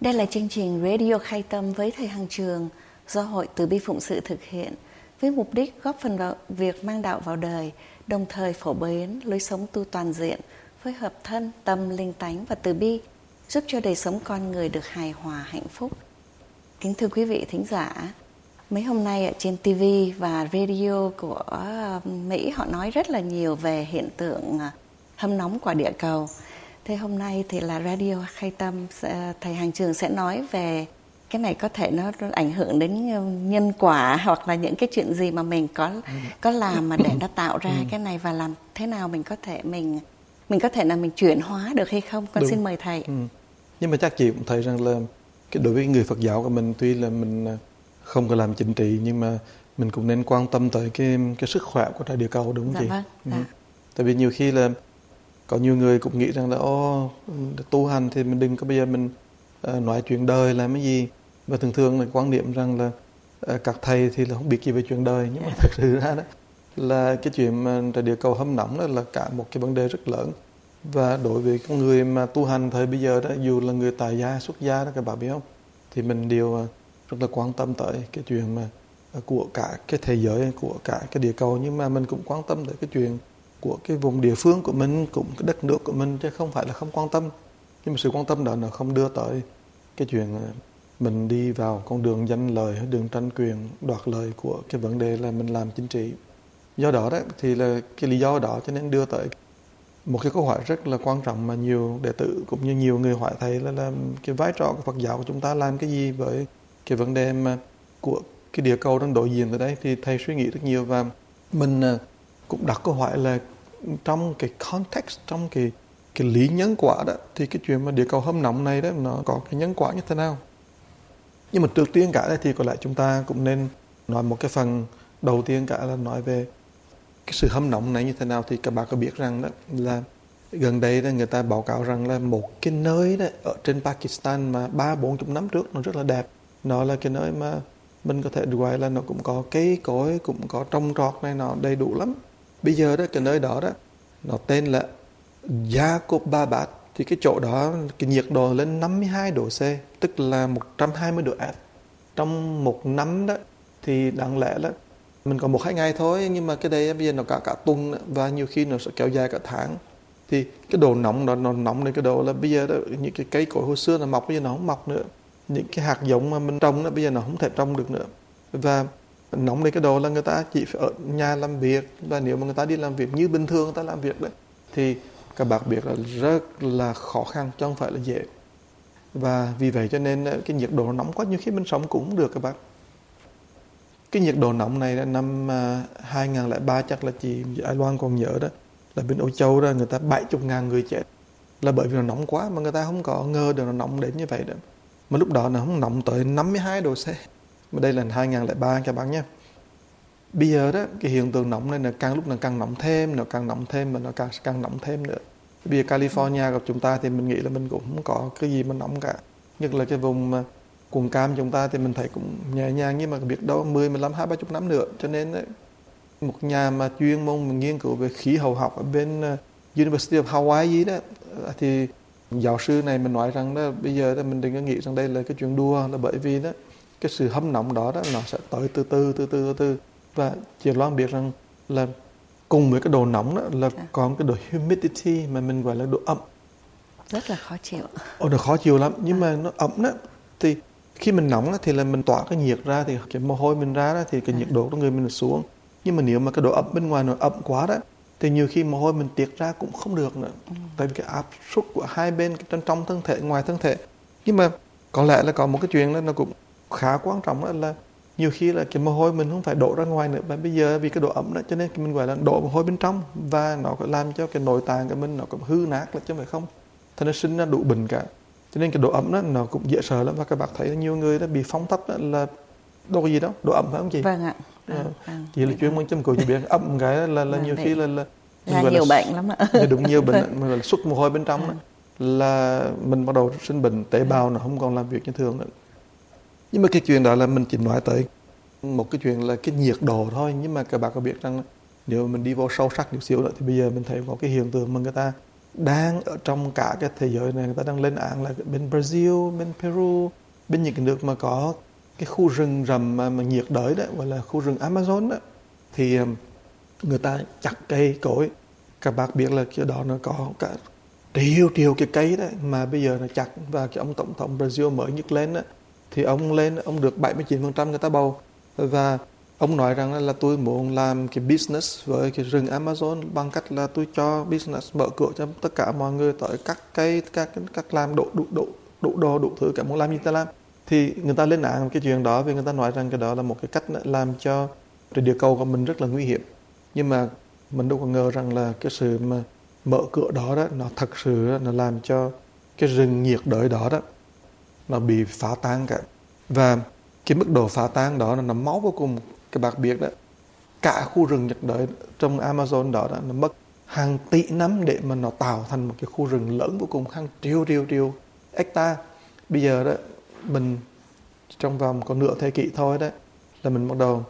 Đây là chương trình Radio Khai Tâm với thầy Hằng Trường do Hội Từ Bi Phụng Sự thực hiện với mục đích góp phần vào việc mang đạo vào đời, đồng thời phổ biến lối sống tu toàn diện, phối hợp thân, tâm, linh tánh và từ bi, giúp cho đời sống con người được hài hòa, hạnh phúc. Kính thưa quý vị thính giả, mấy hôm nay ở trên TV và radio của Mỹ họ nói rất là nhiều về hiện tượng hâm nóng quả địa cầu. Thế hôm nay thì là Radio Khai Tâm, thầy Hằng Trường sẽ nói về cái này có thể nó ảnh hưởng đến nhân quả hoặc là những cái chuyện gì mà mình có làm mà để nó tạo ra cái này, và làm thế nào mình có thể mình chuyển hóa được hay không? Con xin mời thầy. Nhưng mà chắc chị cũng thấy rằng là đối với người Phật giáo của mình, tuy là mình không có làm chính trị nhưng mà mình cũng nên quan tâm tới cái sức khỏe của trái địa cầu, đúng không chị? Vâng. Tại vì nhiều khi là có nhiều người cũng nghĩ rằng là tu hành thì mình đừng có bây giờ mình nói chuyện đời làm cái gì, và thường là quan niệm rằng là các thầy thì là không biết gì về chuyện đời, nhưng mà thật sự ra đó là cái chuyện mà trái địa cầu hâm nóng đó là cả một cái vấn đề rất lớn. Và đối với con người mà tu hành thời bây giờ đó, dù là người tại gia xuất gia đó các bạn biết không, thì mình đều rất là quan tâm tới cái chuyện mà của cả cái thế giới, của cả cái địa cầu, nhưng mà mình cũng quan tâm tới cái chuyện của cái vùng địa phương của mình, cũng cái đất nước của mình, chứ không phải là không quan tâm. Nhưng mà sự quan tâm đó nó không đưa tới cái chuyện mình đi vào con đường danh lợi, đường tranh quyền, đoạt lợi của cái vấn đề là mình làm chính trị. Do đó thì là cái lý do đó cho nên đưa tới một cái câu hỏi rất là quan trọng mà nhiều đệ tử cũng như nhiều người hỏi thầy là cái vai trò của Phật giáo của chúng ta làm cái gì với cái vấn đề mà của cái địa cầu đang đối diện tới đây. Thì thầy suy nghĩ rất nhiều, và mình cũng đặt câu hỏi là trong cái context, trong cái lý nhân quả đó, thì cái chuyện mà địa cầu hâm nóng này đó nó có cái nhân quả như thế nào. Nhưng mà trước tiên cả thì có lẽ chúng ta cũng nên nói một cái phần đầu tiên cả là nói về cái sự hâm nóng này như thế nào. Thì các bạn có biết rằng đó là gần đây đó, người ta báo cáo rằng là một cái nơi đó ở trên Pakistan mà 30-40 năm trước nó rất là đẹp. Nó là cái nơi mà mình có thể gọi là nó cũng có cây cối, cũng có trồng trọt này, nó đầy đủ lắm. Bây giờ đó cái nơi đó đó nó tên là Jacobabad. Thì cái chỗ đó cái nhiệt độ lên 52 độ C, tức là 120 độ F. Trong một năm đó thì đáng lẽ là mình có 1-2 ngày thôi, nhưng mà cái đây bây giờ nó cả tuần, và nhiều khi nó sẽ kéo dài cả tháng. Thì cái độ nóng đó, nó nóng đến cái độ là bây giờ đó, những cái cây cối hồi xưa nó mọc bây giờ nó không mọc nữa. Những cái hạt giống mà mình trồng đó bây giờ nó không thể trồng được nữa. Và nóng đến cái độ là người ta chỉ phải ở nhà làm việc, và nếu mà người ta đi làm việc như bình thường người ta làm việc đấy thì các bạn biết là rất là khó khăn, chứ không phải là dễ. Và vì vậy cho nên cái nhiệt độ nóng quá, nhiều khi mình sống cũng không được các bạn. Cái nhiệt độ nóng này là năm 2003 chắc là chị Ái Loan còn nhớ đó, là bên Âu Châu đó người ta 70.000 người chết là bởi vì nó nóng quá, mà người ta không có ngờ được nó nóng đến như vậy đó. Mà lúc đó nó không nóng tới 52 độ C. Mà đây là 2003 các bạn nhé. Bây giờ đó cái hiện tượng nóng này là càng lúc nó càng nóng thêm, nó càng nóng thêm, và nó càng nóng thêm nữa. Bây giờ California gặp chúng ta thì mình nghĩ là mình cũng không có cái gì mà nóng cả. Nhất là cái vùng quần cam chúng ta thì mình thấy cũng nhẹ nhàng, nhưng mà biết đâu 10, 15, 20, 30 năm nữa. Cho nên một nhà mà chuyên môn nghiên cứu về khí hậu học ở bên University of Hawaii gì đó, thì giáo sư này mình nói rằng đó, bây giờ đó, mình đừng có nghĩ rằng đây là cái chuyện đùa, là bởi vì đó cái sự hâm nóng đó nó sẽ tới từ từ. Và chị Loan biết rằng là cùng với cái độ nóng đó là còn cái độ humidity mà mình gọi là độ ẩm. Rất là khó chịu. Nó khó chịu lắm, nhưng mà nó ẩm đó. Thì khi mình nóng đó, thì là mình tỏa cái nhiệt ra, thì cái mồ hôi mình ra đó, thì cái nhiệt độ trong người mình xuống. Nhưng mà nếu mà cái độ ẩm bên ngoài nó ẩm quá đó, thì nhiều khi mồ hôi mình tiết ra cũng không được nữa. Tại vì cái áp suất của hai bên trong thân thể, ngoài thân thể. Nhưng mà có lẽ là có một cái chuyện đó nó cũng khá quan trọng, đó là nhiều khi là cái mồ hôi mình không phải đổ ra ngoài nữa, mà bây giờ vì cái độ ẩm đó cho nên mình gọi là đổ mồ hôi bên trong, và nó có làm cho cái nội tạng của mình nó cũng hư nát là chứ không phải không, thì nó sinh ra đủ bệnh cả. Cho nên cái độ ẩm đó nó cũng dễ sợ lắm. Và các bạn thấy là nhiều người đó bị phong thấp đó là độ gì đó, độ ẩm phải không chị? Vâng ạ. Chị là chuyên môn châm cứu chị biết ẩm cái là nhiều khi là nhiều bệnh lắm ạ. Đúng, nhiều bệnh mà là xuất mồ hôi bên trong đó, là mình bắt đầu sinh bệnh, tế bào nó không còn làm việc như thường nữa. Nhưng mà cái chuyện đó là mình chỉ nói tới một cái chuyện là cái nhiệt độ thôi. Nhưng mà các bạn có biết rằng nếu mình đi vô sâu sắc chút xíu nữa thì bây giờ mình thấy có cái hiện tượng mà người ta đang ở trong cả cái thế giới này, người ta đang lên án là bên Brazil, bên Peru, bên những cái nước mà có cái khu rừng rậm mà nhiệt đới đó, gọi là khu rừng Amazon đó, thì người ta chặt cây cối. Các bác biết là cái đó nó có cả triệu cái cây đấy mà bây giờ nó chặt. Và cái ông tổng thống Brazil mới nhất lên đó, thì ông được 79% người ta bầu. Và ông nói rằng là tôi muốn làm cái business với cái rừng Amazon bằng cách là tôi cho business mở cửa cho tất cả mọi người tới cắt cây, các làm đủ đồ đủ thứ, cả muốn làm gì ta làm. Thì người ta lên án cái chuyện đó vì người ta nói rằng cái đó là một cái cách làm cho địa cầu của mình rất là nguy hiểm. Nhưng mà mình đâu có ngờ rằng là cái sự mà mở cửa đó nó thật sự nó làm cho cái rừng nhiệt đới đó nó bị phá tan cả. Và cái mức độ phá tan đó nó máu vô cùng. Các bạn biết đó, cả khu rừng nhiệt đới trong Amazon đó nó mất hàng tỷ năm để mà nó tạo thành một cái khu rừng lớn vô cùng, hàng triệu hectare. Bây giờ đó mình trong vòng có nửa thế kỷ thôi đó là mình bắt đầu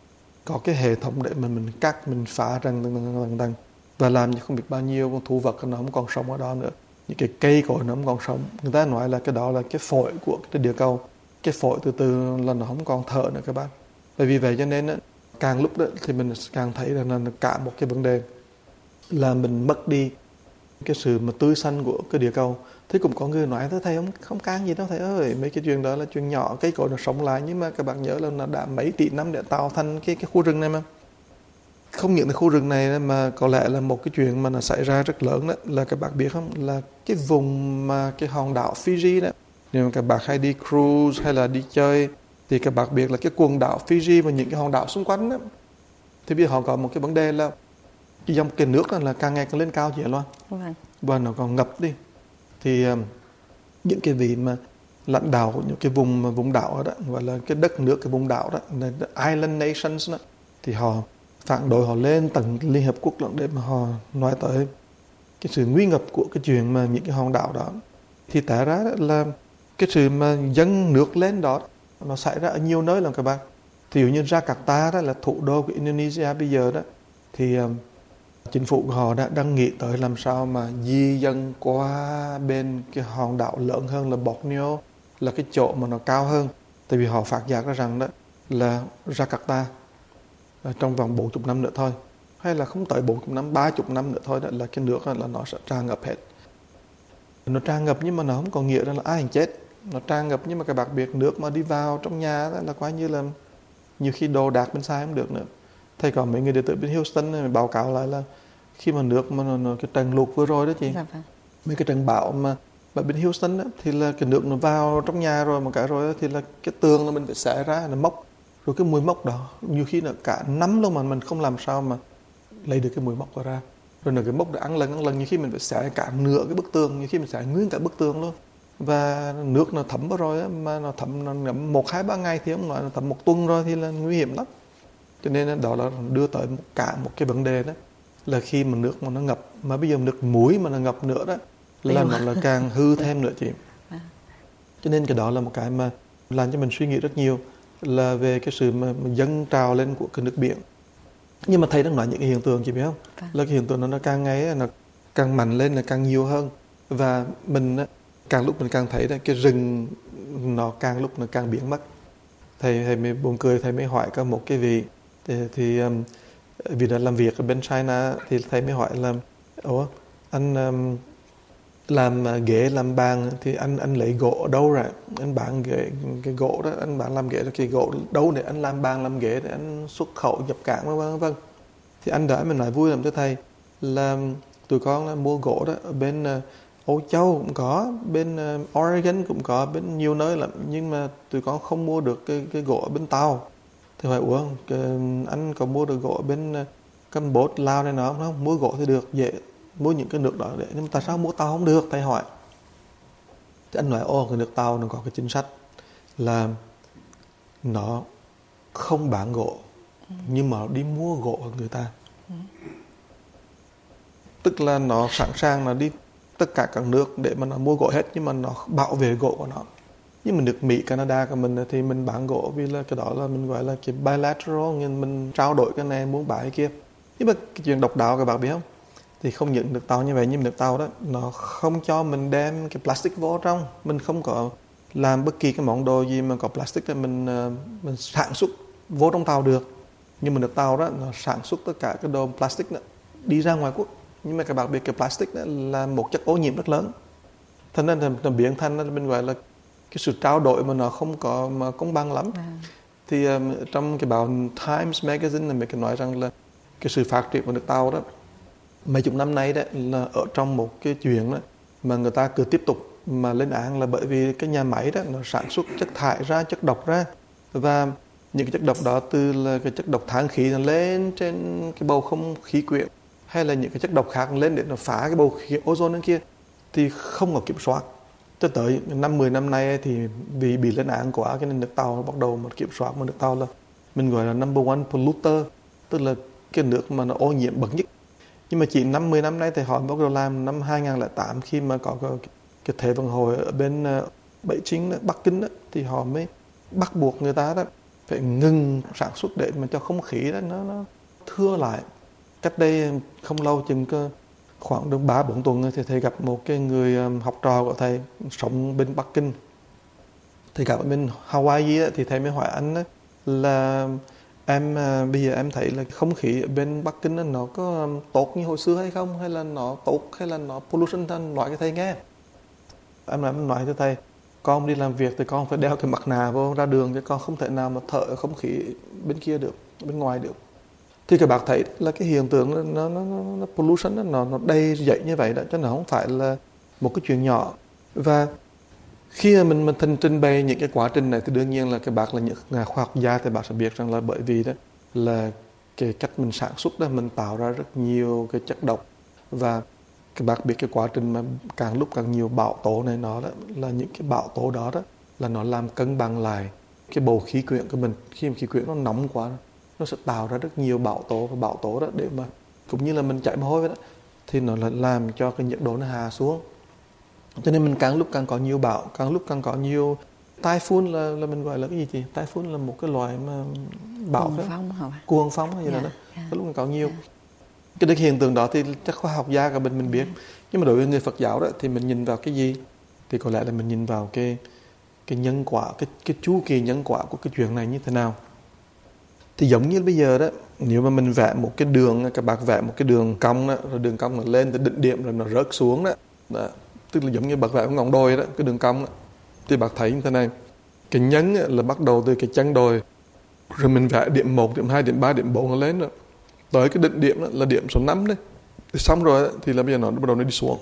có cái hệ thống để mà mình cắt, mình phá rằng và làm như không biết bao nhiêu con thú vật nó không còn sống ở đó nữa, những cái cây cối nó không còn sống. Người ta nói là cái đó là cái phổi của cái địa cầu, cái phổi từ từ là nó không còn thở nữa các bạn. Bởi vì vậy cho nên càng lúc đó thì mình càng thấy là cả một cái vấn đề là mình mất đi cái sự mà tươi xanh của cái địa cầu. Thế cũng có người nói thầy không can gì đâu thầy ơi, mấy cái chuyện đó là chuyện nhỏ, cây cối nó sống lại. Nhưng mà các bạn nhớ là nó đã mấy tỷ năm để tạo thành cái khu rừng này mà. Không những là khu rừng này mà có lẽ là một cái chuyện mà nó xảy ra rất lớn đó là các bạn biết không, là cái vùng mà cái hòn đảo Fiji đó, nếu mà các bạn hay đi cruise hay là đi chơi thì các bạn biết là cái quần đảo Fiji và những cái hòn đảo xung quanh đó, thì bây giờ họ có một cái vấn đề là cái dòng cái nước là càng ngày càng lên cao chị Loan, và nó còn ngập đi. Thì những cái vị mà lãnh đạo của những cái vùng đảo đó, gọi là cái đất nước cái vùng đảo đó, Island Nations đó, thì họ phản đối, họ lên tầng Liên Hợp Quốc để mà họ nói tới cái sự nguy ngập của cái chuyện mà những cái hòn đảo đó. Thì tại ra là cái sự mà dâng nước lên đó nó xảy ra ở nhiều nơi lắm các bạn. Thì dụ như Jakarta đó là thủ đô của Indonesia bây giờ đó, thì chính phủ của họ đang nghĩ tới làm sao mà di dân qua bên cái hòn đảo lớn hơn là Borneo, là cái chỗ mà nó cao hơn. Tại vì họ phát giác ra rằng đó là Jakarta trong vòng 40 năm nữa thôi, hay là không tới 40 năm, 30 năm nữa thôi đó, là cái nước là nó sẽ tràn ngập hết. Nó tràn ngập nhưng mà nó không có nghĩa là ai chết. Nó tràn ngập nhưng mà các bạn biết nước mà đi vào trong nhà đó là coi như là nhiều khi đồ đạc bên xa không được nữa. Thầy có mấy người đệ tử bên Houston này báo cáo lại là khi mà nước mà nó cái trận lụt vừa rồi đó chị, mấy cái trận bão mà bên Houston đó, thì là cái nước nó vào trong nhà rồi một cái rồi đó, thì là cái tường là mình phải xẻ ra, nó mốc. Rồi cái mùi mốc đó nhiều khi là cả năm luôn mà mình không làm sao mà lấy được cái mùi mốc đó ra. Rồi là cái mốc đã ăn lần nhiều khi mình phải xẻ cả nửa cái bức tường, nhiều khi mình xẻ nguyên cả bức tường luôn. Và nước nó thấm vào rồi á, mà nó thấm nó ngấm 1-2-3 ngày thì không nói, nó thấm 1 tuần rồi thì là nguy hiểm lắm. Cho nên đó là đưa tới cả một cái vấn đề đó là khi mà nước mà nó ngập, mà bây giờ nước muối mà nó ngập nữa đó là nó là càng hư thêm nữa chị. Cho nên cái đó là một cái mà làm cho mình suy nghĩ rất nhiều, là về cái sự mà dâng trào lên của cái nước biển. Nhưng mà thầy đang nói những cái hiện tượng chị biết không? Là cái hiện tượng nó càng ngày nó càng mạnh lên, là càng nhiều hơn. Và mình càng lúc mình càng thấy cái rừng nó càng lúc nó càng biến mất. Thầy mới buồn cười, thầy mới hỏi có một cái vị thì vì đã làm việc ở bên China, thì thầy mới hỏi là anh làm ghế làm bàn thì anh lấy gỗ ở đâu rồi? Anh bán cái gỗ đó, anh bán làm ghế là cái gỗ đâu để anh làm bàn làm ghế để anh xuất khẩu nhập cảng vân. Thì anh đã mình nói vui lắm cho thầy là tụi con là mua gỗ đó ở bên Âu Châu cũng có, bên Oregon cũng có, bên nhiều nơi lắm, nhưng mà tụi con không mua được cái gỗ ở bên Tàu. Thì hỏi anh có mua được gỗ bên Campuchia, Lào này nọ không? Mua gỗ thì được, dễ mua những cái nước đó để, nhưng mà tại sao mua Tàu không được? Thầy hỏi. Thì anh nói cái nước Tàu nó có cái chính sách là nó không bán gỗ, nhưng mà đi mua gỗ của người ta. Tức là nó sẵn sàng là đi tất cả các nước để mà nó mua gỗ hết, nhưng mà nó bảo vệ gỗ của nó. Nhưng mà nước Mỹ, Canada của mình thì mình bán gỗ vì là cái đó là mình gọi là cái bilateral, nhưng mình trao đổi cái này muốn bán cái kia. Nhưng mà cái chuyện độc đáo các bạn biết không? Thì không những được tàu như vậy, nhưng được tàu đó nó không cho mình đem cái plastic vô trong. Mình không có làm bất kỳ cái món đồ gì mà có plastic là mình sản xuất vô trong tàu được. Nhưng mà được tàu đó nó sản xuất tất cả cái đồ plastic đó đi ra ngoài quốc. Nhưng mà các bạn biết cái plastic đó là một chất ô nhiễm rất lớn. Thành nên là biến thành mình gọi là cái sự trao đổi mà nó không có mà công bằng lắm. Thì trong cái báo Times Magazine là mình có nói rằng là cái sự phát triển của nước tàu đó mấy chục năm nay đó là ở trong một cái chuyện đó mà người ta cứ tiếp tục mà lên án là bởi vì cái nhà máy đó nó sản xuất chất thải ra, chất độc ra, và những cái chất độc đó từ là cái chất độc than khí nó lên trên cái bầu không khí quyển, hay là những cái chất độc khác lên để nó phá cái bầu khí ozone bên kia, thì không có kiểm soát. Cho tới 5-10 năm nay thì vì bị lên án quá, cái nên nước tàu bắt đầu mà kiểm soát. Mà nước tàu là mình gọi là number one polluter, tức là cái nước mà nó ô nhiễm bậc nhất. Nhưng mà chỉ 5-10 năm nay thì họ bắt đầu làm năm 2008 khi mà có cái Thế vận hội ở bên Beijing, Bắc Kinh đó, thì họ mới bắt buộc người ta đó phải ngừng sản xuất để mà cho không khí đó nó thưa lại. Cách đây không lâu, chừng khoảng được 3-4 tuần thì thầy gặp một cái người học trò của thầy sống bên Bắc Kinh. Thầy gặp ở bên Hawaii đó, thì thầy mới hỏi anh đó, là bây giờ em thấy là không khí ở bên Bắc Kinh đó, nó có tốt như hồi xưa hay không, hay là nó tốt, hay là nó pollution, anh nói cho thầy nghe. Em nói cho thầy, con đi làm việc thì con phải đeo cái mặt nạ vô ra đường, chứ con không thể nào mà thở không khí bên kia được, bên ngoài được. Thì các bạn thấy là cái hiện tượng nó pollution nó đầy dậy như vậy đó, chứ nó không phải là một cái chuyện nhỏ. Và khi mà mình trình bày những cái quá trình này thì đương nhiên là các bạn là những nhà khoa học gia thì bạn sẽ biết rằng là bởi vì đó là cái cách mình sản xuất đó, mình tạo ra rất nhiều cái chất độc, và các bạn biết cái quá trình mà càng lúc càng nhiều bão tố này, nó đó là những cái bão tố đó là nó làm cân bằng lại cái bầu khí quyển của mình. Khi mà khí quyển nó nóng quá, nó sẽ tạo ra rất nhiều bão tố, và bão tố đó để mà cũng như là mình chảy mồ hôi vậy đó, thì nó là làm cho cái nhiệt độ nó hạ xuống. Cho nên mình càng lúc càng có nhiều bão, càng lúc càng có nhiều typhoon, là mình gọi là cái gì chị? Typhoon là một cái loại mà bão cuồng phong hay gì đó. Càng lúc càng có nhiều. Cái hiện tượng đó thì chắc khoa học gia cả mình biết. Nhưng mà đối với người Phật giáo đó thì mình nhìn vào cái gì? Thì có lẽ là mình nhìn vào cái nhân quả, cái chu kỳ nhân quả của cái chuyện này như thế nào. Thì giống như bây giờ đó, nếu mà mình vẽ một cái đường, các bạn vẽ một cái đường cong đó, rồi đường cong nó lên từ đỉnh điểm rồi nó rớt xuống đó. Tức là giống như bác vẽ một ngọn đồi đó, cái đường cong đó. Thì bác thấy như thế này, cái nhấn là bắt đầu từ cái chân đồi, rồi mình vẽ điểm 1, điểm 2, điểm 3, điểm 4 nó lên rồi. Tới cái đỉnh điểm đó, là điểm số 5 đấy. Thì xong rồi đó, thì là bây giờ nó bắt đầu nó đi xuống.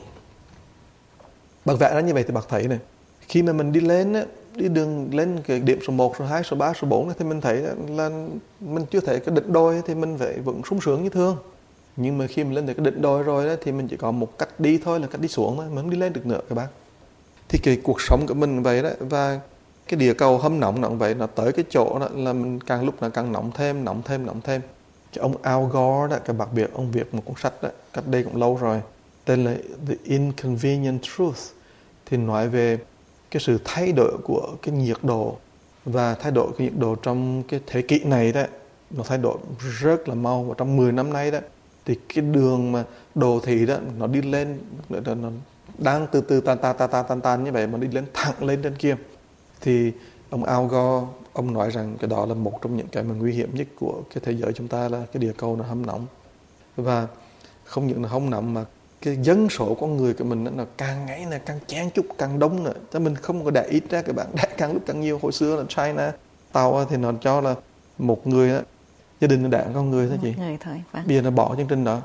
Bác vẽ ra như vậy thì bác thấy này, khi mà mình đi lên á, đi đường lên cái điểm số 1, số 2, số 3, số 4 thì mình thấy là mình chưa thấy cái đỉnh đồi thì mình phải vẫn sung sướng như thường. Nhưng mà khi mình lên được cái đỉnh đồi rồi đó, thì mình chỉ có một cách đi thôi, là cách đi xuống thôi, mình không đi lên được nữa các bác. Thì cái cuộc sống của mình vậy đó, và cái địa cầu hâm nóng vậy, nó tới cái chỗ đó là mình càng lúc là càng nóng thêm. Cái ông Al Gore đó, các bạn biết, ông viết một cuốn sách đó, cách đây cũng lâu rồi, tên là The Inconvenient Truth, thì nói về cái sự thay đổi của cái nhiệt độ, và thay đổi cái nhiệt độ trong cái thế kỷ này đó, nó thay đổi rất là mau. Và trong 10 năm nay đó, thì cái đường mà đồ thị đó nó đi lên, nó đang từ từ tan như vậy mà đi lên thẳng lên trên kia. Thì ông Al Gore, ông nói rằng cái đó là một trong những cái mà nguy hiểm nhất của cái thế giới chúng ta, là cái địa cầu nó hâm nóng. Và không những là hâm nóng mà cái dân số con người của mình nó càng ngày là càng chen chúc, càng đông nữa. Cho mình không có để ít ra, các bạn, để càng lúc càng nhiều. Hồi xưa là China tàu thì nó cho là một người đó, gia đình nó đẻ con người thôi chị. Người thôi, vâng. Bây giờ nó bỏ chương trình đó.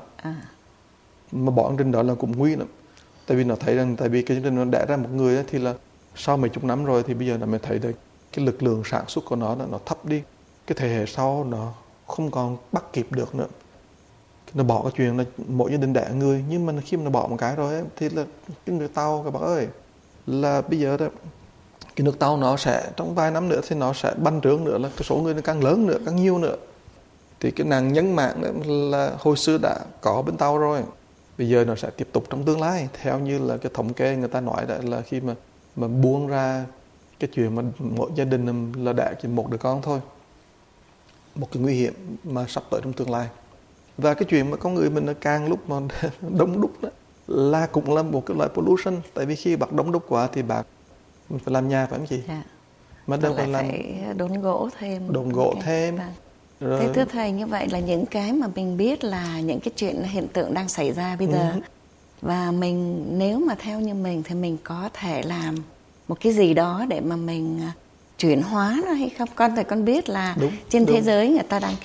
Mà bỏ chương trình đó là cũng nguy lắm. Tại vì nó thấy rằng, tại vì cái chương trình nó đẻ ra một người đó, thì là sau mấy chục năm rồi thì bây giờ nó mới thấy được cái lực lượng sản xuất của nó thấp đi. Cái thế hệ sau nó không còn bắt kịp được nữa. Nó bỏ cái chuyện là mỗi gia đình đẻ người. Nhưng mà khi mà nó bỏ một cái rồi ấy, thì là cái người Tàu, các bạn ơi, là bây giờ đó, cái nước Tàu nó sẽ trong vài năm nữa thì nó sẽ bành trướng nữa, là cái số người nó càng lớn nữa, càng nhiều nữa. Thì cái nạn nhân mạng đó là hồi xưa đã có bên Tàu rồi, bây giờ nó sẽ tiếp tục trong tương lai. Theo như là cái thống kê người ta nói đó, là khi mà buông ra cái chuyện mà mỗi gia đình là đẻ chỉ một đứa con thôi, một cái nguy hiểm mà sắp tới trong tương lai. Và cái chuyện mà con người mình càng lúc mà đông đúc đó là cũng là một cái loại pollution. Tại vì khi bạn đông đúc quá thì bạn mình phải làm nhà phải không chị? Dạ. Mà đâu phải làm phải đốn gỗ thêm. đốn gỗ thêm. Rồi. Thế thưa thầy, như vậy là những cái mà mình biết là những cái chuyện hiện tượng đang xảy ra bây giờ, và mình nếu mà theo như mình thì mình có thể làm một cái gì đó để mà mình chuyển hóa nó hay không? Con biết là trên thế giới người ta đang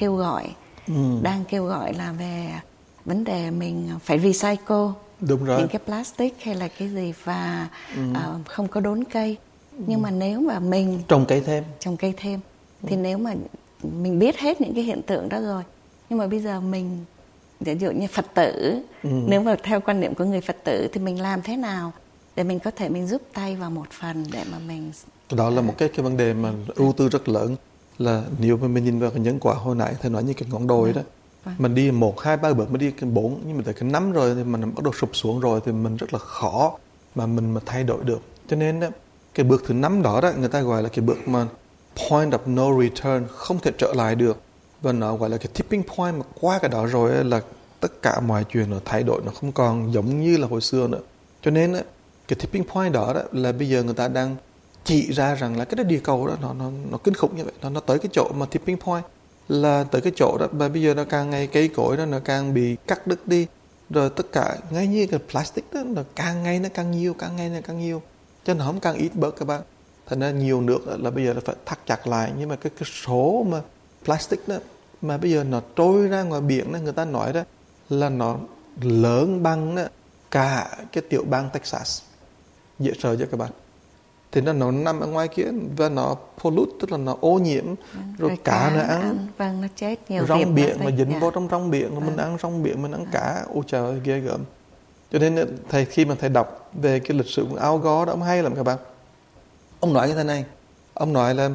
kêu gọi là về vấn đề mình phải recycle những cái plastic hay là cái gì, và không có đốn cây. Nhưng mà nếu mà mình trồng cây thêm thì nếu mà mình biết hết những cái hiện tượng đó rồi, nhưng mà bây giờ mình ví dụ như Phật tử, nếu mà theo quan niệm của người Phật tử thì mình làm thế nào để mình có thể mình giúp tay vào một phần để mà mình... Đó là một cái vấn đề mà ưu tư rất lớn. Là nếu mà mình nhìn vào cái nhân quả hồi nãy thầy nói như cái ngọn đồi đó, mình đi 1, 2, 3 bước, mình đi cái 4, nhưng mà tới cái 5 rồi thì mình bắt đầu sụp xuống rồi thì mình rất là khó mà mình mà thay đổi được. Cho nên đó, cái bước thứ 5 đó người ta gọi là cái bước mà point of no return, không thể trở lại được. Và nó gọi là cái tipping point, mà qua cái đó rồi là tất cả mọi chuyện nó thay đổi, nó không còn giống như là hồi xưa nữa. Cho nên cái tipping point đó là bây giờ người ta đang chỉ ra rằng là cái địa cầu đó nó kinh khủng như vậy. Nó tới cái chỗ mà tipping point, là tới cái chỗ đó mà bây giờ nó càng ngày cây cối đó nó càng bị cắt đứt đi, rồi tất cả ngay như cái plastic đó nó càng ngày nó càng nhiều, cho nó không càng ít bớt các bạn. Thành ra nhiều nước là bây giờ nó phải thắt chặt lại, nhưng mà cái số mà plastic đó mà bây giờ nó trôi ra ngoài biển đó, người ta nói đó là nó lớn bằng đó cả cái tiểu bang Texas. Dễ sợ cho các bạn. Thì nó nằm ở ngoài kia và nó pollute, tức là nó ô nhiễm, rồi cá nó ăn. Vâng, nó chết nhiều. Rong biển mà dính vô trong rong biển, mình ăn rong biển, mình ăn cá. Ôi trời ơi, ghê gớm. Cho nên thầy, khi mà thầy đọc về cái lịch sử của Al Gore đó, ông hay lắm các bạn. Ông nói như thế này, ông nói là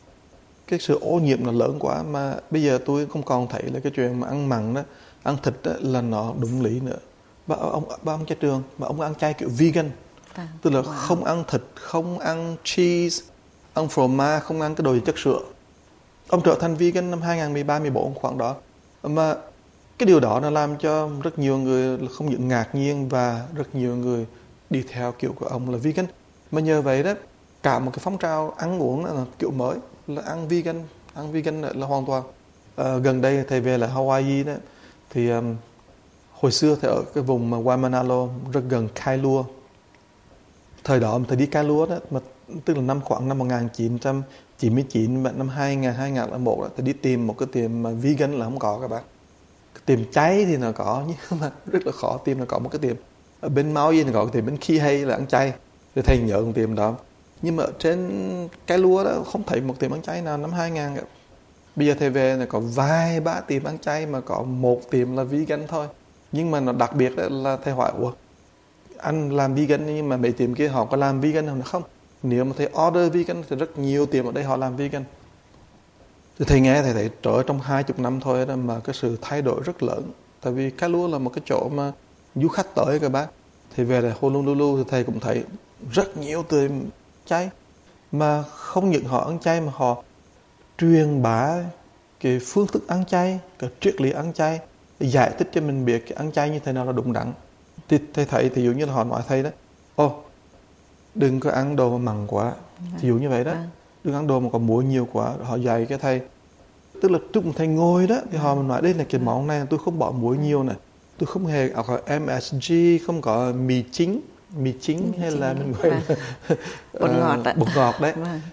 cái sự ô nhiễm nó lớn quá, mà bây giờ tôi không còn thấy là cái chuyện mà ăn mặn đó, ăn thịt đó, là nó đúng lý nữa. Và ông cha Trường, mà ông ăn chay kiểu vegan, tức là không ăn thịt, không ăn cheese, ăn fromage, không ăn cái đồ chất sữa. Ông trở thành vegan năm 2013-14 khoảng đó. Mà cái điều đó nó làm cho rất nhiều người không những ngạc nhiên, và rất nhiều người đi theo kiểu của ông là vegan. Mà nhờ vậy đó, cả một cái phong trào ăn uống là kiểu mới, là ăn vegan là hoàn toàn. Gần đây thầy về là Hawaii đó, thì hồi xưa thầy ở cái vùng mà Waimanalo, rất gần Kailua. Thời đó thầy đi Kailua đó, mà tức là khoảng năm 1999 và năm 2001 đó, thầy đi tìm một cái tiệm mà vegan là không có các bạn. Cái tiệm cháy thì nó có, nhưng mà rất là khó tìm. Nó có một cái tiệm ở bên Maui, nó có cái tiệm bên Kihei là ăn chay, thì thầy nhớ một tiệm đó. Nhưng mà ở trên Kailua đó không thấy một tiệm ăn chay nào năm 2000 cả. Bây giờ thầy về là có vài ba tiệm ăn chay, mà có một tiệm là vegan thôi. Nhưng mà nó đặc biệt đó là thầy hỏi, ủa, anh làm vegan nhưng mà mấy tiệm kia họ có làm vegan không? Không. Nếu mà thầy order vegan thì rất nhiều tiệm ở đây họ làm vegan. Thì thầy nghe thầy thấy trở trong 20 năm thôi đó mà cái sự thay đổi rất lớn. Tại vì Kailua là một cái chỗ mà du khách tới các bác. Thì về lại Honolulu thì thầy cũng thấy rất nhiều tiệm chay. Mà không những họ ăn chay mà họ truyền bá cái phương thức ăn chay, cái triết lý ăn chay, giải thích cho mình biết cái ăn chay như thế nào là đúng đắn. Thì thầy thấy, thì dụ như là họ nói thầy đó, đừng có ăn đồ mà mặn quá, thì dụ như vậy đó, đừng ăn đồ mà có muối nhiều quá. Họ dạy cái thầy, tức là lúc thầy ngồi đó thì họ nói đây là cái món này tôi không bỏ muối nhiều này, tôi không hề có MSG, không có mì chính hay là mình gọi là bột ngọt đấy,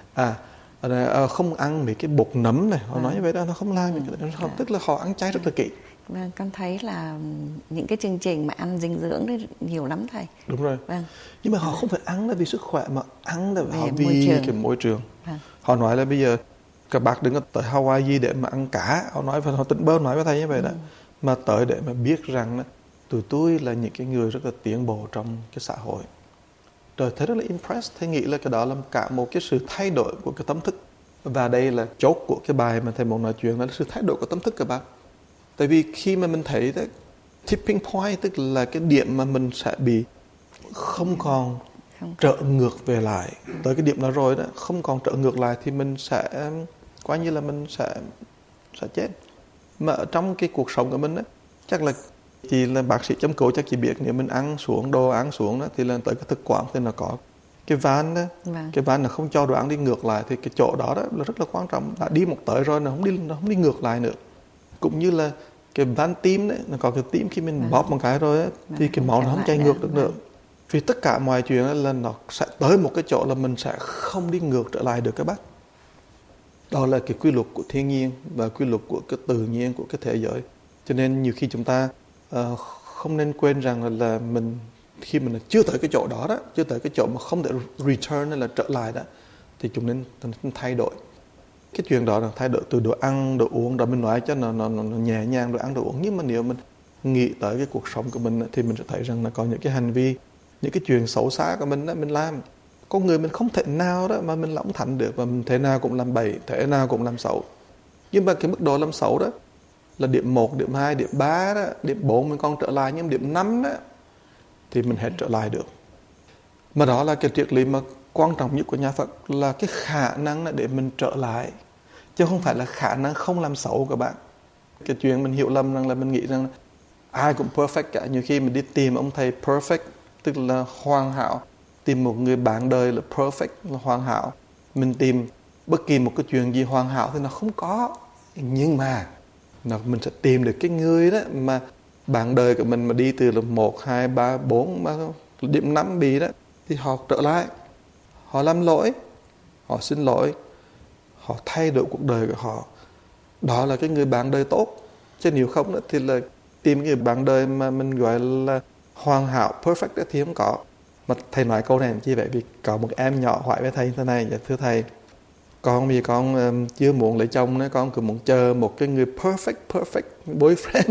không ăn mấy cái bột nấm này. Họ nói như vậy đó, nó không làm cái, tức là họ ăn chay rất là kỹ. Vâng, con thấy là những cái chương trình mà ăn dinh dưỡng đấy nhiều lắm thầy. Đúng rồi. Vâng. Nhưng mà họ không phải ăn là vì sức khỏe, mà ăn là họ vì cái môi trường. Vâng. Họ nói là bây giờ các bác đừng có tới Hawaii để mà ăn cá. Họ nói, họ tỉnh bơ nói với thầy như vậy đó. Mà tới để mà biết rằng tụi tôi là những cái người rất là tiến bộ trong cái xã hội. Rồi thấy rất là impressed. Thầy nghĩ là cái đó là cả một cái sự thay đổi của cái tâm thức. Và đây là chốt của cái bài mà thầy muốn nói chuyện, là sự thay đổi của tâm thức các bác. Tại vì khi mà mình thấy đó, tipping point, tức là cái điểm mà mình sẽ bị không còn trở ngược về lại. Tới cái điểm đó rồi đó, không còn trở ngược lại thì mình sẽ coi như là mình sẽ chết. Mà ở trong cái cuộc sống của mình đó, Chắc là chị là bác sĩ chăm cứu chắc chị biết nếu mình ăn xuống đồ ăn xuống đó thì là tới cái thực quản thì nó có cái van đó, cái van nó không cho đồ ăn đi ngược lại thì cái chỗ đó là rất là quan trọng. Đã đi một tới rồi nó không đi ngược lại nữa. Cũng như là cái van tim đấy, nó có cái tim khi mình bóp một cái rồi ấy, thì cái máu nó không chảy ngược được nữa. Vì tất cả mọi chuyện là nó sẽ tới một cái chỗ là mình sẽ không đi ngược trở lại được các bác. Đó là cái quy luật của thiên nhiên và quy luật của cái tự nhiên của cái thế giới. Cho nên nhiều khi chúng ta không nên quên rằng là mình khi mình chưa tới cái chỗ đó, chưa tới cái chỗ mà không thể return hay là trở lại đó, thì chúng nên thay đổi. Cái chuyện đó là thay đổi từ đồ ăn, đồ uống, rồi mình nói cho nó nhẹ nhàng đồ ăn, đồ uống. Nhưng mà nếu mình nghĩ tới cái cuộc sống của mình thì mình sẽ thấy rằng là có những cái hành vi, những cái chuyện xấu xa của mình đó, mình làm. Con người mình không thể nào đó mà mình lỏng thành được, và mình thế nào cũng làm bậy, thế nào cũng làm xấu. Nhưng mà cái mức độ làm xấu đó là điểm 1, điểm 2, điểm 3 đó, điểm 4 mình còn trở lại, nhưng điểm 5 đó thì mình hết trở lại được. Mà đó là cái triết lý mà quan trọng nhất của nhà Phật, là cái khả năng để mình trở lại, chứ không phải là khả năng không làm xấu các bạn. Cái chuyện mình hiểu lầm rằng là mình nghĩ rằng ai cũng perfect cả. Nhiều khi mình đi tìm ông thầy perfect, tức là hoàn hảo, tìm một người bạn đời là perfect, là hoàn hảo. Mình tìm bất kỳ một cái chuyện gì hoàn hảo thì nó không có. Nhưng mà mình sẽ tìm được cái người đó mà bạn đời của mình mà đi từ là 1, 2, 3, 4 mà điểm 5 bị đó, thì họ trở lại, họ làm lỗi, họ xin lỗi, họ thay đổi cuộc đời của họ. Đó là cái người bạn đời tốt. Chứ nếu không đó thì là tìm người bạn đời mà mình gọi là hoàn hảo, perfect đó thì không có. Mà thầy nói câu này làm chi vậy? Vì có một em nhỏ hỏi với thầy thế này: dạ thưa thầy, con vì con chưa muốn lấy chồng nữa, con cứ muốn chờ một cái người perfect boyfriend.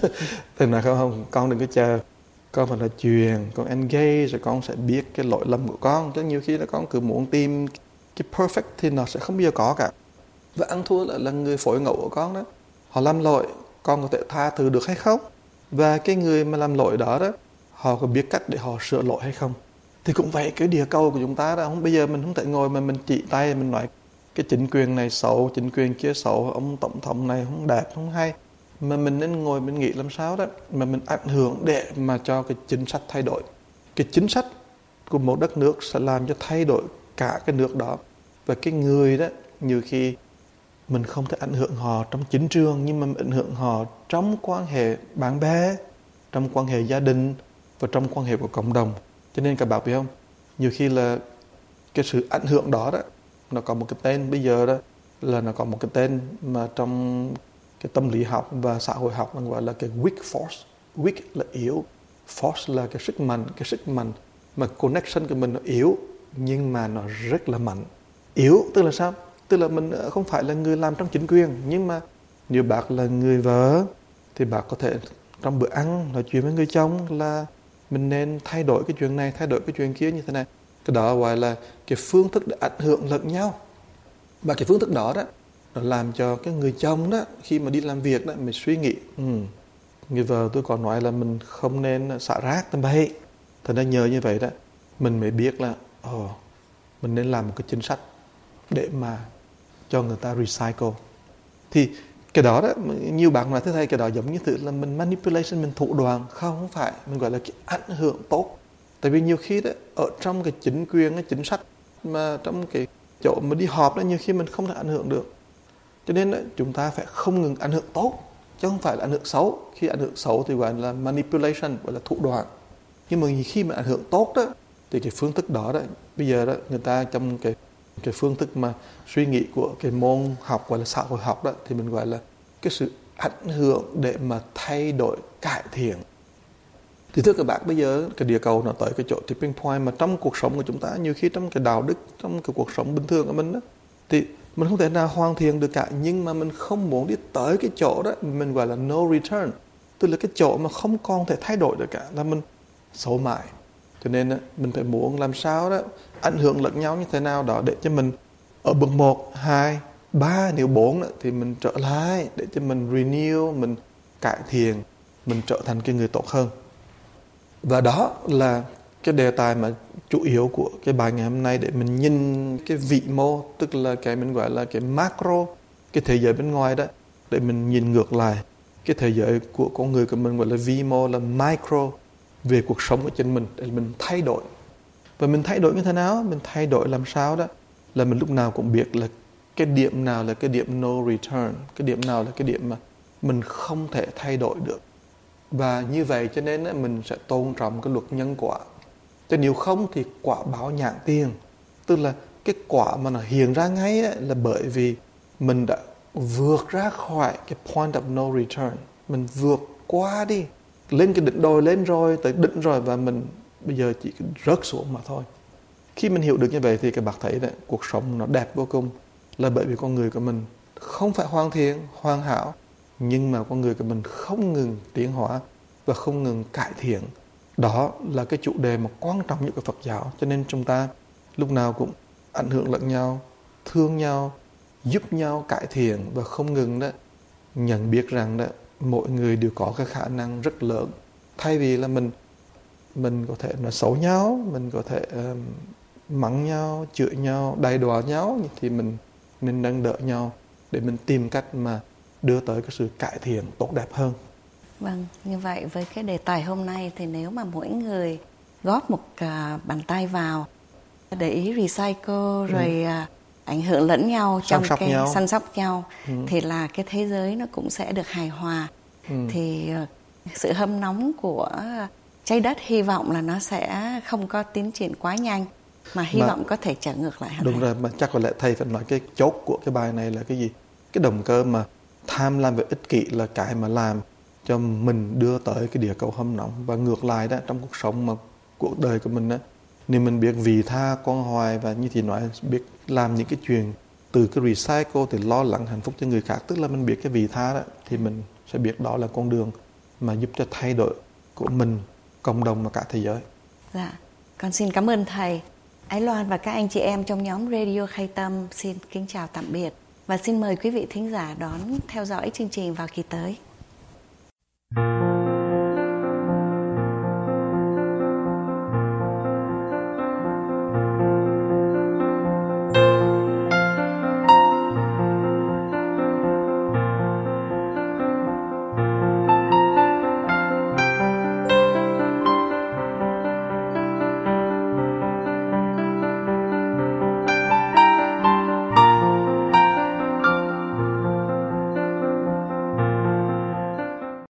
Thầy nói không, con đừng có chờ, con phải là truyền, con engage rồi con sẽ biết cái lỗi lầm của con. Chứ nhiều khi là con cứ muốn tìm cái perfect thì nó sẽ không bao giờ có cả. Và ăn thua là người phối ngẫu của con đó, họ làm lỗi, con có thể tha thứ được hay không? Và cái người mà làm lỗi đó họ có biết cách để họ sửa lỗi hay không? Thì cũng vậy, cái địa cầu của chúng ta đó, bây giờ mình không thể ngồi mà mình chỉ tay mình nói cái chính quyền này xấu, chính quyền kia xấu, ông tổng thống này không đẹp, không hay. Mà mình nên ngồi mình nghĩ làm sao đó mà mình ảnh hưởng để mà cho cái chính sách thay đổi. Cái chính sách của một đất nước sẽ làm cho thay đổi cả cái nước đó. Và cái người đó, nhiều khi mình không thể ảnh hưởng họ trong chính trường, nhưng mà mình ảnh hưởng họ trong quan hệ bạn bè, trong quan hệ gia đình và trong quan hệ của cộng đồng. Cho nên các bạn biết không, nhiều khi là cái sự ảnh hưởng đó nó có một cái tên bây giờ đó, là nó có một cái tên mà trong cái tâm lý học và xã hội học nó gọi là cái weak force. Weak là yếu, force là cái sức mạnh mà connection của mình nó yếu nhưng mà nó rất là mạnh. Yếu tức là sao? Tức là mình không phải là người làm trong chính quyền, nhưng mà nếu bác là người vợ thì bác có thể trong bữa ăn nói chuyện với người chồng là mình nên thay đổi cái chuyện này, thay đổi cái chuyện kia như thế này. Cái đó gọi là cái phương thức để ảnh hưởng lẫn nhau. Và cái phương thức đó nó làm cho cái người chồng đó khi mà đi làm việc đó mình suy nghĩ người vợ tôi còn nói là mình không nên xả rác tầm bậy. Thật ra nhờ như vậy đó mình mới biết là mình nên làm một cái chính sách để mà cho người ta recycle. Thì cái đó nhiều bạn nói thế thầy, cái đó giống như thứ là mình manipulation, mình thủ đoạn. Không phải, mình gọi là cái ảnh hưởng tốt. Tại vì nhiều khi đó ở trong cái chính quyền, cái chính sách mà trong cái chỗ mà đi họp đó, nhiều khi mình không thể ảnh hưởng được. Cho nên đó, chúng ta phải không ngừng ảnh hưởng tốt, chứ không phải là ảnh hưởng xấu. Khi ảnh hưởng xấu thì gọi là manipulation, gọi là thủ đoạn. Nhưng mà khi mà ảnh hưởng tốt đó, thì cái phương thức đó bây giờ đó người ta trong cái phương thức mà suy nghĩ của cái môn học gọi là xã hội học đó, thì mình gọi là cái sự ảnh hưởng để mà thay đổi, cải thiện. Thì thưa các bạn, bây giờ cái địa cầu nó tới cái chỗ tipping point mà trong cuộc sống của chúng ta, nhiều khi trong cái đạo đức, trong cái cuộc sống bình thường của mình đó, thì mình không thể nào hoàn thiện được cả, nhưng mà mình không muốn đi tới cái chỗ đó mình gọi là no return, tức là cái chỗ mà không còn thể thay đổi được cả, là mình xấu mãi. Cho nên mình phải muốn làm sao đó ảnh hưởng lẫn nhau như thế nào đó để cho mình ở bậc 1, 2, 3, nếu 4 đó, thì mình trở lại để cho mình renew, mình cải thiện, mình trở thành cái người tốt hơn. Và đó là cái đề tài mà chủ yếu của cái bài ngày hôm nay, để mình nhìn cái vĩ mô, tức là cái mình gọi là cái macro, cái thế giới bên ngoài đó, để mình nhìn ngược lại cái thế giới của con người của mình gọi là vi mô, là micro, về cuộc sống của chính mình để mình thay đổi. Và mình thay đổi như thế nào? Mình thay đổi làm sao đó là mình lúc nào cũng biết là cái điểm nào là cái điểm no return, cái điểm nào là cái điểm mà mình không thể thay đổi được. Và như vậy cho nên mình sẽ tôn trọng cái luật nhân quả. Chứ nếu không thì quả báo nhãn tiền. Tức là cái quả mà nó hiện ra ngay là bởi vì mình đã vượt ra khỏi cái point of no return. Mình vượt qua đi, lên cái đỉnh đồi, lên rồi, tới đỉnh rồi, và mình bây giờ chỉ rớt xuống mà thôi. Khi mình hiểu được như vậy thì các bạn thấy đấy, cuộc sống nó đẹp vô cùng, là bởi vì con người của mình không phải hoàn thiện, hoàn hảo, nhưng mà con người của mình không ngừng tiến hóa và không ngừng cải thiện. Đó là cái chủ đề mà quan trọng nhất của Phật giáo. Cho nên chúng ta lúc nào cũng ảnh hưởng lẫn nhau, thương nhau, giúp nhau cải thiện, và không ngừng đó nhận biết rằng đó mỗi người đều có cái khả năng rất lớn. Thay vì là mình có thể nói xấu nhau, mình có thể mắng nhau, chửi nhau, đày đọa nhau, thì mình nên nâng đỡ nhau để mình tìm cách mà đưa tới cái sự cải thiện tốt đẹp hơn. Vâng, như vậy với cái đề tài hôm nay thì nếu mà mỗi người góp một bàn tay vào để ý recycle rồi ảnh hưởng lẫn nhau trong cái săn sóc nhau thì là cái thế giới nó cũng sẽ được hài hòa. Thì sự hâm nóng của trái đất hy vọng là nó sẽ không có tiến triển quá nhanh, mà hy vọng có thể trở ngược lại. Đúng rồi, mà chắc có lẽ thầy phải nói cái chốt của cái bài này là cái gì? Cái động cơ mà tham lam và ích kỷ là cái mà làm cho mình đưa tới cái địa cầu hâm nóng. Và ngược lại đó, trong cuộc sống mà cuộc đời của mình đó, nếu mình biết vị tha, quan hoài, và như thì nói, biết làm những cái chuyện từ cái recycle, từ lo lắng hạnh phúc cho người khác, tức là mình biết cái vị tha đó, thì mình sẽ biết đó là con đường mà giúp cho thay đổi của mình, cộng đồng và cả thế giới. Dạ, con xin cảm ơn thầy. Ái Loan và các anh chị em trong nhóm Radio Khai Tâm xin kính chào tạm biệt, và xin mời quý vị thính giả đón theo dõi chương trình vào kỳ tới.